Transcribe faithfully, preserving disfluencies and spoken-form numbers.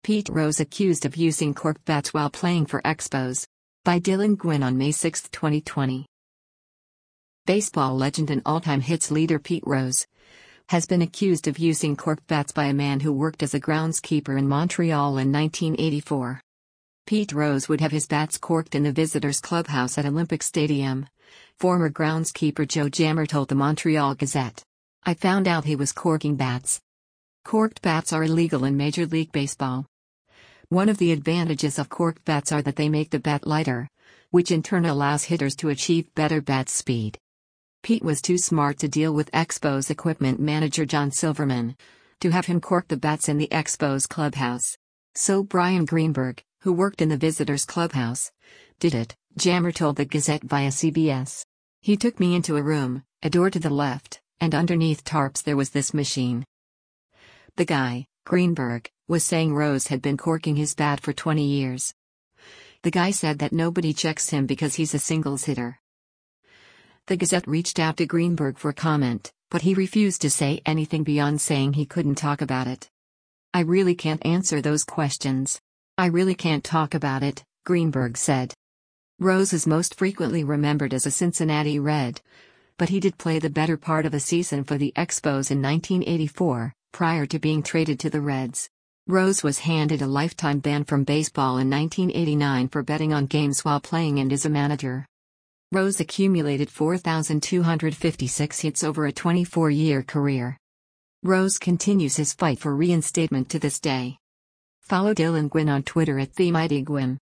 Pete Rose accused of using cork bats while playing for Expos. By Dylan Gwynn on May sixth, twenty twenty. Baseball legend and all-time hits leader Pete Rose has been accused of using cork bats by a man who worked as a groundskeeper in Montreal in nineteen eighty-four. Pete Rose would have his bats corked in the visitors' clubhouse at Olympic Stadium. Former groundskeeper Joe Jammer told the Montreal Gazette, "I found out he was corking bats." Corked bats are illegal in Major League Baseball. One of the advantages of corked bats are that they make the bat lighter, which in turn allows hitters to achieve better bat speed. Pete was too smart to deal with Expos equipment manager John Silverman to have him cork the bats in the Expos clubhouse. So Brian Greenberg, who worked in the visitors' clubhouse, did it, Jammer told the Gazette via C B S. "He took me into a room, a door to the left, and underneath tarps there was this machine." The guy, Greenberg, was saying Rose had been corking his bat for twenty years. The guy said that nobody checks him because he's a singles hitter. The Gazette reached out to Greenberg for comment, but he refused to say anything beyond saying he couldn't talk about it. "I really can't answer those questions. I really can't talk about it," Greenberg said. Rose is most frequently remembered as a Cincinnati Red, but he did play the better part of a season for the Expos in nineteen eighty-four, prior to being traded to the Reds. Rose was handed a lifetime ban from baseball in nineteen eighty-nine for betting on games while playing and as a manager. Rose accumulated four thousand two hundred fifty-six hits over a twenty-four-year career. Rose continues his fight for reinstatement to this day. Follow Dylan Gwynn on Twitter at TheMightyGwynn.